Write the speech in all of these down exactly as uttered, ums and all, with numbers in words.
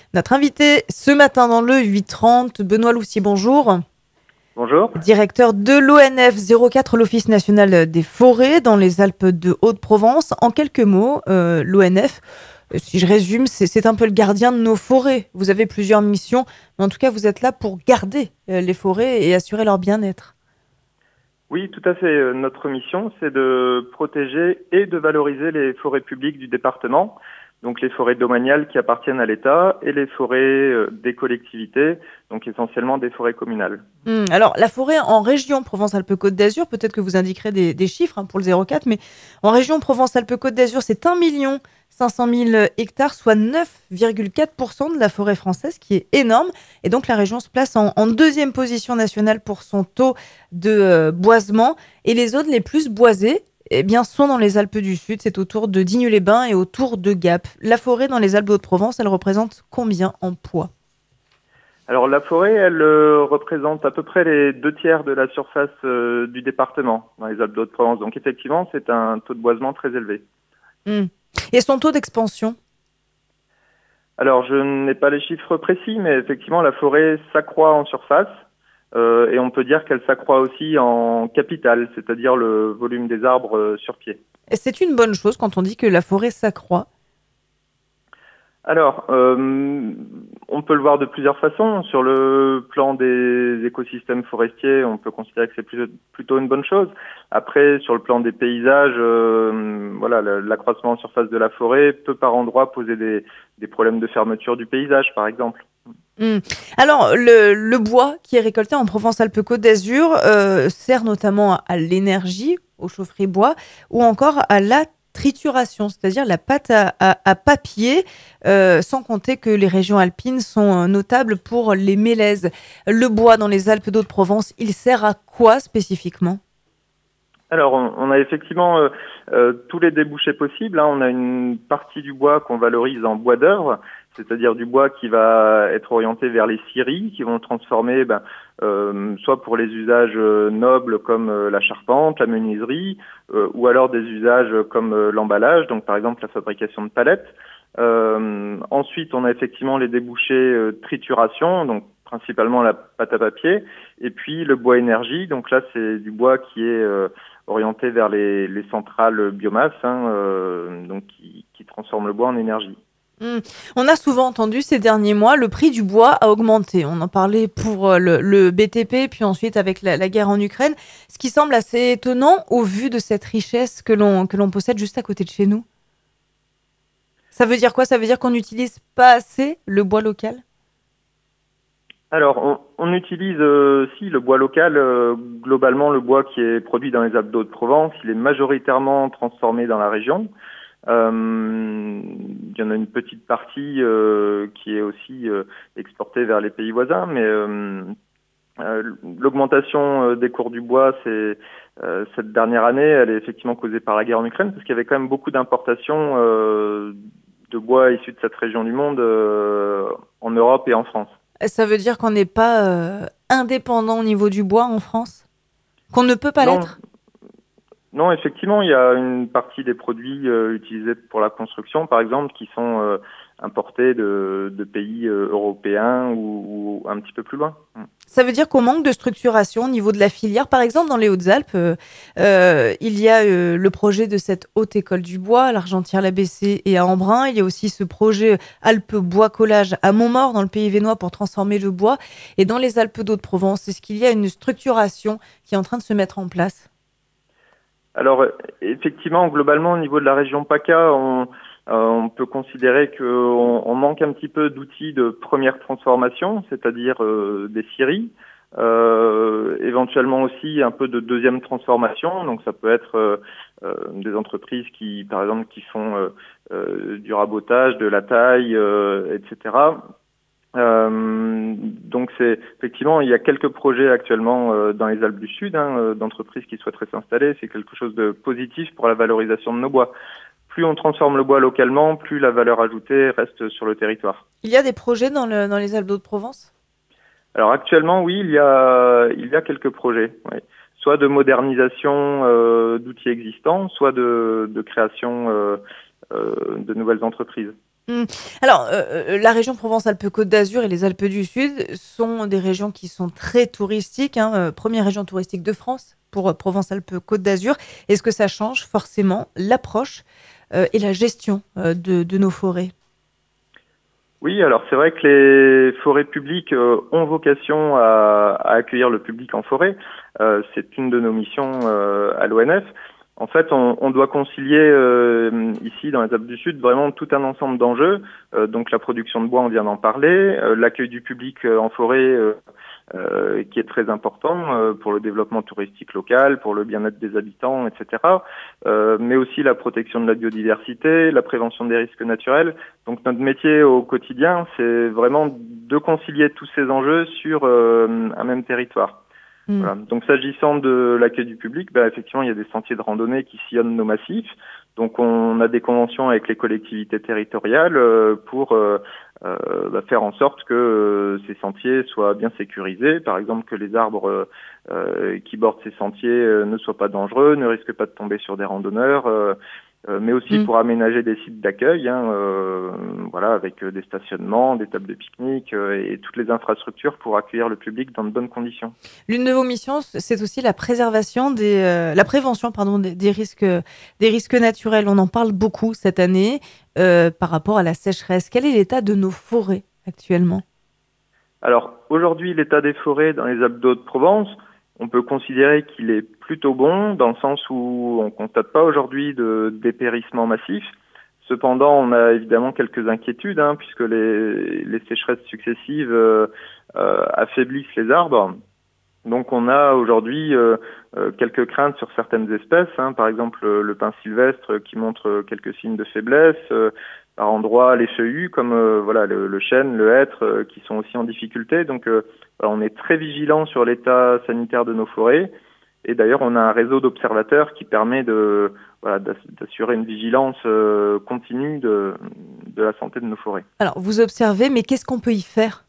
Notre invité ce matin dans le huit trente, Benoît Loucy, bonjour. Bonjour. Directeur de l'O N F zéro quatre, l'Office national des forêts dans les Alpes de Haute-Provence. En quelques mots, euh, l'O N F, euh, si je résume, c'est, c'est un peu le gardien de nos forêts. Vous avez plusieurs missions, mais en tout cas, vous êtes là pour garder euh, les forêts et assurer leur bien-être. Oui, tout à fait. Euh, Notre mission, c'est de protéger et de valoriser les forêts publiques du département, donc les forêts domaniales qui appartiennent à l'État et les forêts euh, des collectivités, donc essentiellement des forêts communales. Hum, alors, la forêt en région Provence-Alpes-Côte d'Azur, peut-être que vous indiquerez des, des chiffres hein, pour le zéro quatre, mais en région Provence-Alpes-Côte d'Azur, c'est un million cinq cent mille hectares, soit neuf virgule quatre pour cent de la forêt française, qui est énorme. Et donc, la région se place en, en deuxième position nationale pour son taux de euh, boisement. Et les zones les plus boisées, eh bien, sont dans les Alpes du Sud. C'est autour de Digne-les-Bains et autour de Gap. La forêt dans les Alpes de Haute-Provence, elle représente combien en poids? Alors la forêt, elle euh, représente à peu près les deux tiers de la surface euh, du département dans les Alpes de Haute-Provence. Donc effectivement, c'est un taux de boisement très élevé. Hum. Et son taux d'expansion? Alors je n'ai pas les chiffres précis, mais effectivement, la forêt s'accroît en surface. Euh, et on peut dire qu'elle s'accroît aussi en capital, c'est-à-dire le volume des arbres euh, sur pied. Et c'est une bonne chose quand on dit que la forêt s'accroît. Alors, euh, on peut le voir de plusieurs façons. Sur le plan des écosystèmes forestiers, on peut considérer que c'est plus- plutôt une bonne chose. Après, sur le plan des paysages, euh, voilà, le- l'accroissement en surface de la forêt peut par endroits poser des, des problèmes de fermeture du paysage, par exemple. Hmm. Alors, le, le bois qui est récolté en Provence-Alpes-Côte d'Azur euh, sert notamment à, à l'énergie, aux chaufferies bois, ou encore à la trituration, c'est-à-dire la pâte à, à- à papier, euh, sans compter que les régions alpines sont euh, notables pour les mélèzes. Le bois dans les Alpes d'Haute-Provence, il sert à quoi spécifiquement? Alors, on, on a effectivement euh, euh, tous les débouchés possibles, hein. On a une partie du bois qu'on valorise en bois d'œuvre, c'est-à-dire du bois qui va être orienté vers les scieries, qui vont le transformer ben, euh, soit pour les usages euh, nobles comme euh, la charpente, la menuiserie, euh, ou alors des usages comme euh, l'emballage, donc par exemple la fabrication de palettes. Euh, ensuite, on a effectivement les débouchés euh, trituration, donc principalement la pâte à papier, et puis le bois énergie, donc là c'est du bois qui est euh, orienté vers les, les centrales biomasse, hein, euh, donc qui, qui transforment le bois en énergie. Hmm. On a souvent entendu ces derniers mois, le prix du bois a augmenté. On en parlait pour euh, le, le B T P, puis ensuite avec la, la guerre en Ukraine, ce qui semble assez étonnant au vu de cette richesse que l'on que l'on possède juste à côté de chez nous. Ça veut dire quoi? Ça veut dire qu'on n'utilise pas assez le bois local? Alors, on, on utilise euh, si le bois local, euh, globalement le bois qui est produit dans les Alpes de Haute-Provence, il est majoritairement transformé dans la région. Euh, il y en a une petite partie euh, qui est aussi euh, exportée vers les pays voisins, mais euh, euh, l'augmentation euh, des cours du bois, c'est euh, cette dernière année, elle est effectivement causée par la guerre en Ukraine, parce qu'il y avait quand même beaucoup d'importations euh, de bois issus de cette région du monde euh, en Europe et en France. Ça veut dire qu'on n'est pas euh, indépendant au niveau du bois en France? Qu'on ne peut pas Non, l'être? non, effectivement, il y a une partie des produits euh, utilisés pour la construction, par exemple, qui sont euh, importés de, de pays euh, européens ou, ou un petit peu plus loin. Mm. Ça veut dire qu'on manque de structuration au niveau de la filière. Par exemple, dans les Hautes-Alpes, euh, euh, il y a euh, le projet de cette haute école du bois à l'Argentière-l'A B C et à Embrun. Il y a aussi ce projet Alpes Bois Collage à Montmort, dans le Pays Vénois, pour transformer le bois. Et dans les Alpes d'Haute-Provence, est-ce qu'il y a une structuration qui est en train de se mettre en place? Alors, euh, effectivement, globalement, au niveau de la région PACA, on, euh, on peut considérer qu'on on manque un petit peu d'outils de première transformation, c'est-à-dire euh, des scieries, euh, éventuellement aussi un peu de deuxième transformation. Donc, ça peut être euh, euh, des entreprises qui, par exemple, qui font euh, euh, du rabotage, de la taille, euh, et cetera. Euh, donc c'est effectivement il y a quelques projets actuellement euh, dans les Alpes du Sud hein, euh, d'entreprises qui souhaiteraient s'installer. C'est quelque chose de positif pour la valorisation de nos bois. Plus on transforme le bois localement, plus la valeur ajoutée reste sur le territoire. Il y a des projets dans, le, dans les Alpes d'Haute-Provence? Alors actuellement, oui, il y a il y a quelques projets, oui. Soit de modernisation euh, d'outils existants, soit de, de création euh, euh, de nouvelles entreprises. Mmh. Alors, heu, la région Provence-Alpes-Côte d'Azur et les Alpes du Sud sont des régions qui sont très touristiques, hein, heu, première région touristique de France pour, heu, Provence-Alpes-Côte d'Azur. Est-ce que ça change forcément l'approche, heu, et la gestion, heu, de de nos forêts? Oui, alors c'est vrai que les forêts publiques euh, ont vocation à, à accueillir le public en forêt. Euh, c'est une de nos missions euh, à l'O N F. En fait, on, on doit concilier euh, ici dans les Alpes du Sud vraiment tout un ensemble d'enjeux. Euh, donc la production de bois, on vient d'en parler, euh, l'accueil du public euh, en forêt euh, euh, qui est très important euh, pour le développement touristique local, pour le bien-être des habitants, et cetera. Euh, mais aussi la protection de la biodiversité, la prévention des risques naturels. Donc notre métier au quotidien, c'est vraiment de concilier tous ces enjeux sur euh, un même territoire. Mmh. Voilà. Donc s'agissant de l'accueil du public, bah, effectivement, il y a des sentiers de randonnée qui sillonnent nos massifs. Donc on a des conventions avec les collectivités territoriales euh, pour euh, euh, bah, faire en sorte que euh, ces sentiers soient bien sécurisés. Par exemple, que les arbres euh, qui bordent ces sentiers euh, ne soient pas dangereux, ne risquent pas de tomber sur des randonneurs. Euh, euh, mais aussi Mmh. pour aménager des sites d'accueil, hein, euh, voilà, avec euh, des stationnements, des tables de pique-nique euh, et toutes les infrastructures pour accueillir le public dans de bonnes conditions. L'une de vos missions, c'est aussi la préservation des, heu, la prévention pardon des des risques, des risques naturels. On en parle beaucoup cette année, heu, par rapport à la sécheresse. Quel est l'état de nos forêts actuellement? Alors aujourd'hui, l'état des forêts dans les Alpes d'Haute-Provence, on peut considérer qu'il est plutôt bon, dans le sens où on constate pas aujourd'hui de dépérissement massif. Cependant, on a évidemment quelques inquiétudes, hein, puisque les, les sécheresses successives euh, euh, affaiblissent les arbres. Donc on a aujourd'hui euh, euh, quelques craintes sur certaines espèces, hein, par exemple le, le pin sylvestre qui montre quelques signes de faiblesse, euh, par endroits les feuillus comme euh, voilà le, le chêne, le hêtre euh, qui sont aussi en difficulté. Donc euh, voilà, on est très vigilant sur l'état sanitaire de nos forêts et d'ailleurs on a un réseau d'observateurs qui permet de voilà, d'assurer une vigilance euh, continue de, de la santé de nos forêts. Alors vous observez, mais qu'est-ce qu'on peut y faire?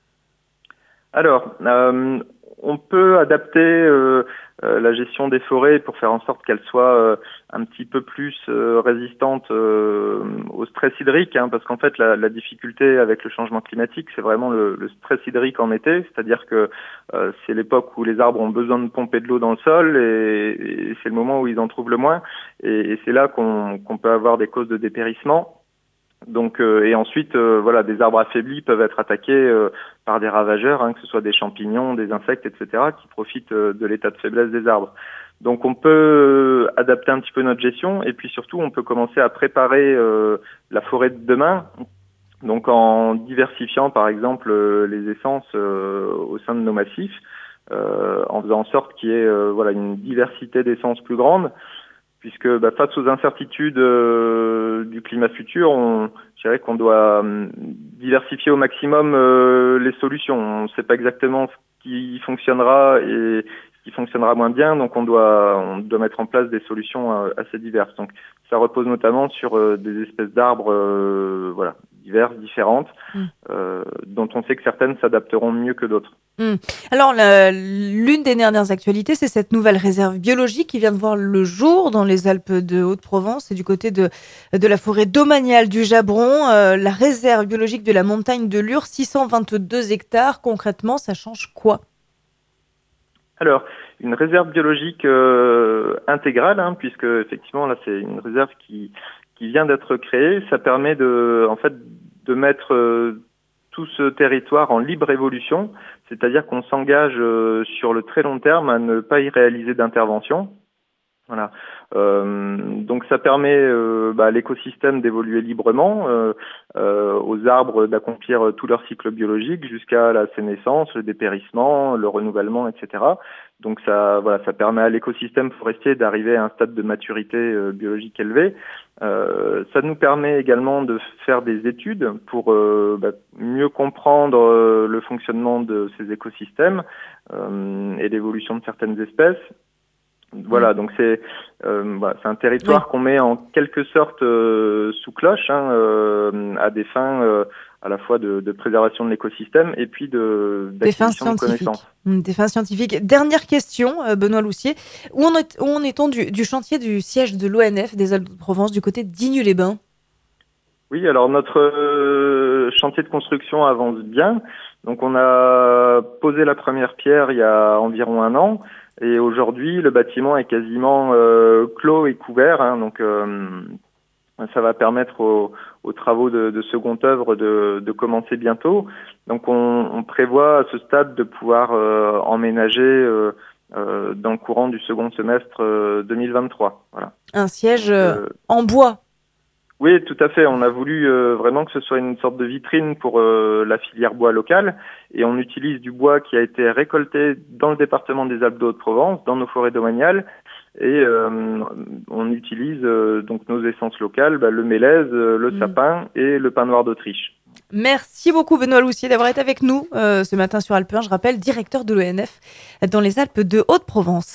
Alors, euh, on peut adapter euh, euh, la gestion des forêts pour faire en sorte qu'elles soient euh, un petit peu plus euh, résistantes euh, au stress hydrique, hein, parce qu'en fait, la, la difficulté avec le changement climatique, c'est vraiment le, le stress hydrique en été, c'est-à-dire que euh, c'est l'époque où les arbres ont besoin de pomper de l'eau dans le sol et, et c'est le moment où ils en trouvent le moins, et, et c'est là qu'on qu'on peut avoir des causes de dépérissement. Donc euh, et ensuite euh, voilà, des arbres affaiblis peuvent être attaqués euh, par des ravageurs, hein, que ce soit des champignons, des insectes, et cetera, qui profitent euh, de l'état de faiblesse des arbres. Donc on peut euh, adapter un petit peu notre gestion et puis surtout on peut commencer à préparer euh, la forêt de demain. Donc en diversifiant par exemple euh, les essences euh, au sein de nos massifs, euh, en faisant en sorte qu'il y ait euh, voilà une diversité d'essences plus grande puisque bah, face aux incertitudes euh, du climat futur, on, je dirais qu'on doit euh, diversifier au maximum euh, les solutions. On ne sait pas exactement ce qui fonctionnera et ce qui fonctionnera moins bien, donc on doit, on doit mettre en place des solutions euh, assez diverses. Donc ça repose notamment sur euh, des espèces d'arbres euh, voilà, diverses, différentes, Mmh. euh, dont on sait que certaines s'adapteront mieux que d'autres. Mmh. Alors, la- l'une des dernières actualités, c'est cette nouvelle réserve biologique qui vient de voir le jour dans les Alpes de Haute-Provence et du côté de, de la forêt domaniale du Jabron. Euh, la réserve biologique de la montagne de Lure, six cent vingt-deux hectares. Concrètement, ça change quoi? Alors, une réserve biologique euh, intégrale, hein, puisque effectivement là c'est une réserve qui qui vient d'être créée. Ça permet de en fait de mettre euh, tout ce territoire en libre évolution, c'est-à-dire qu'on s'engage euh, sur le très long terme à ne pas y réaliser d'intervention. Voilà. Euh, donc ça permet euh, bah, à l'écosystème d'évoluer librement, euh, euh, aux arbres d'accomplir tout leur cycle biologique jusqu'à la sénescence, le dépérissement, le renouvellement, et cetera. Donc ça, voilà, ça permet à l'écosystème forestier d'arriver à un stade de maturité euh, biologique élevé. Euh, ça nous permet également de faire des études pour euh, bah, mieux comprendre euh, le fonctionnement de ces écosystèmes euh, et l'évolution de certaines espèces. Mmh. Voilà, donc c'est euh, voilà, c'est un Oui, territoire qu'on met en quelque sorte euh, sous cloche, hein, euh, à des fins euh, à la fois de, de préservation de l'écosystème et puis de des fins d'acquisition de connaissances. scientifiques. Mmh, des fins scientifiques. Dernière question, euh, Benoît Loussier. Où en est, où en est-on du, du chantier du siège de l'O N F des Alpes de Provence du côté de Digne-les-Bains? Oui, alors notre euh, chantier de construction avance bien. Donc on a posé la première pierre il y a environ un an et aujourd'hui le bâtiment est quasiment euh, clos et couvert. Hein, donc euh, ça va permettre aux, aux travaux de, de seconde œuvre de, de commencer bientôt. Donc on, on prévoit à ce stade de pouvoir euh, emménager euh, euh, dans le courant du second semestre euh, deux mille vingt-trois. Voilà. Un siège Donc, euh, euh, en bois. oui, tout à fait. On a voulu euh, vraiment que ce soit une sorte de vitrine pour euh, la filière bois locale et on utilise du bois qui a été récolté dans le département des Alpes de Haute-Provence, dans nos forêts domaniales et euh, on utilise euh, donc nos essences locales, bah, le mélèze, euh, le Mm. sapin et le pin noir d'Autriche. Merci beaucoup Benoît Loussier d'avoir été avec nous euh, ce matin sur Alpe un. Je rappelle, directeur de l'O N F dans les Alpes de Haute-Provence.